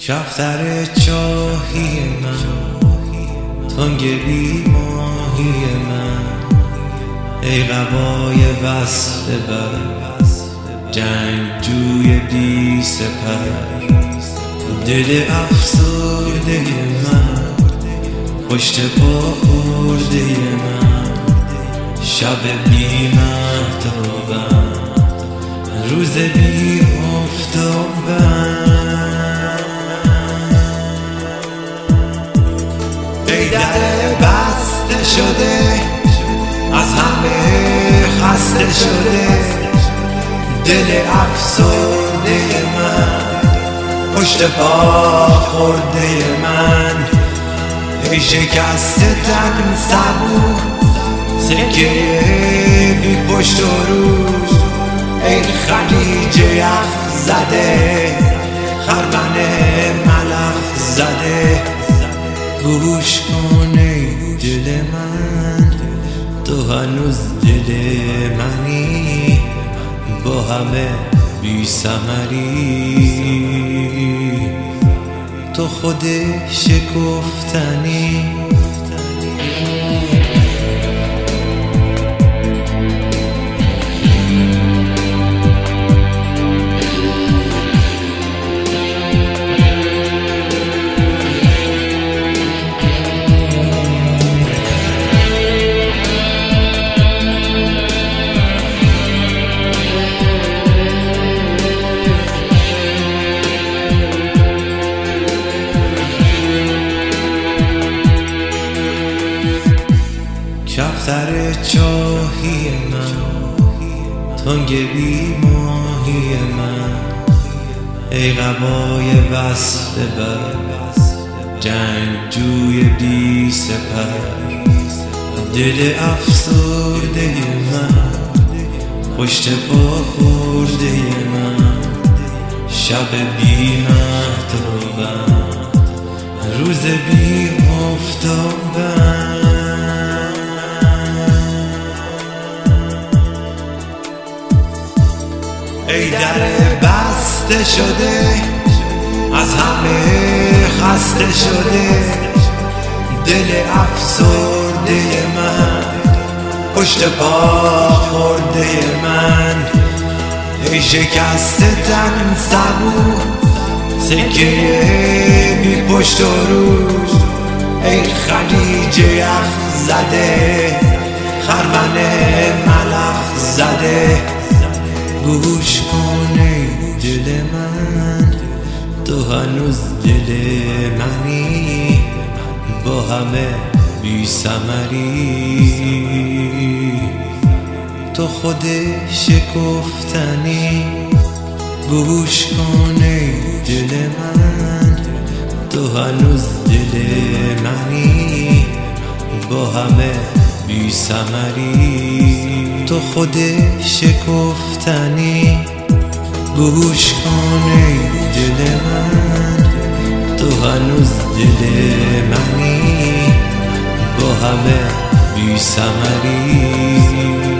کفتر چاهی من، تنگ بی ماهی من، ای قبای وصل بر جنگجوی بی سپر، دل افسرده من، پشت پا خورده من، شب بی مهتابم، روز بی آفتابم. ای در بسته شده، از همه خسته شده، دل افسرده من، پشت پا خورده من، ای شکسته تن صبور، سکه بی پشت و روز، ای خلیج یخ زده، خرمن ملخ زده. گوش کن ای دل من، تو هنوز دل منی، با همه بی ثمری، تو خود شکفتنی. کفتر چاهی من، تنگ بی ماهی من، ای قبای وصل بر جنگجوی بی سپر، دل افسرده من، پشت پا خورده من، شب بی مهتابم، روز بی آفتابم. ای در بسته شده، از همه خسته شده، دل افسرده من، پشت پا خورده من، ای شکسته تن صبور، سکه بی پشت و روز، ای خلیج یخ زده، خرمن ملخ زده. گوش کن ای دل من، تو هنوز دل منی، با همه بی ثمری، تو خود شکفتنی. گوش کن ای دل من، تو هنوز دل منی، با همه بی ثمری، تو خود شکفتنی. گوش کن ای دل من، تو هنوز دل منی، با همه بی ثمری.